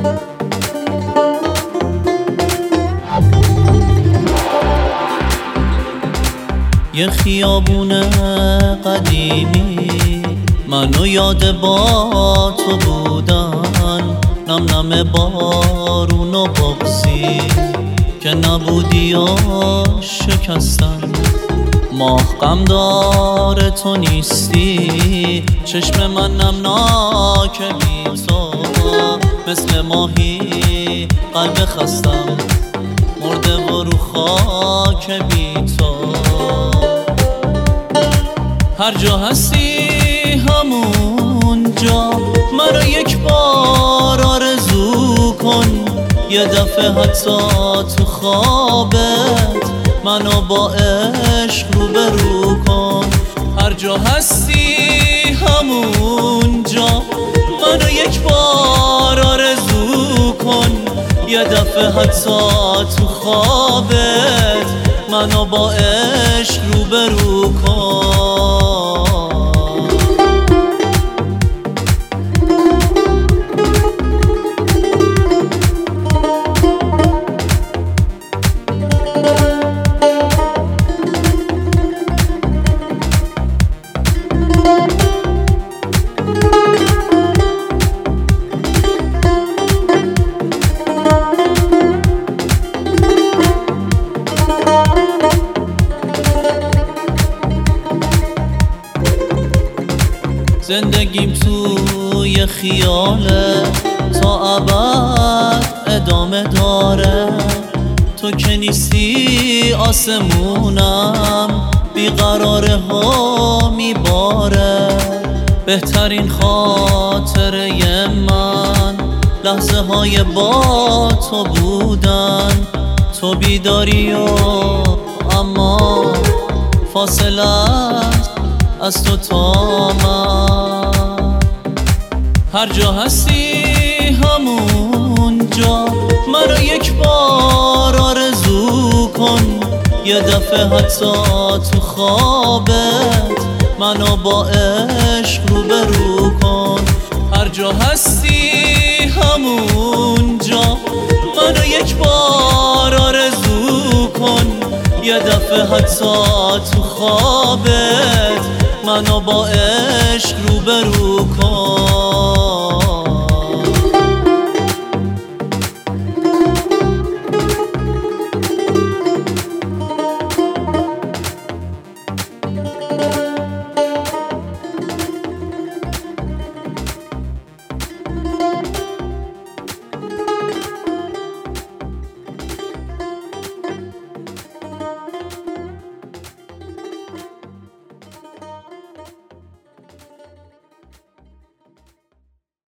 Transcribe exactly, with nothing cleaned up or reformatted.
یه خیابون قدیمی منو یاد با تو بودن، نم نم بارون و بغضی که نبودی و شکستن. ماه غم داره تو نیستی، چشم من نمناک بی تو، مثل ماهی قلب خستم مرده و رو خاک بی تو. هر جا هستی همون جا منو یک بار آرزو کن، یه دفعه حتی تو خوابت منو با عشق روبرو کن. هر جا هستی همون جا منو یک بار آرزو کن، یه دفعه حتی تو خوابت منو با عشق روبرو کن. زندگیم توی خیاله تا ابد ادامه داره، تو که نیستی آسمونم بیقراره ها میباره. بهترین خاطره من لحظه های با تو بودن، تو بیداری و اما فاصله از تو تا من. هر جا هستی همون جا منو یک بار آرزو کن، یه دفعه حتی تو خوابت منو با عشق روبرو کن. هر جا هستی همون جا منو یک بار آرزو کن، یه دفعه حتی تو خوابت منو با عشق روبرو کن.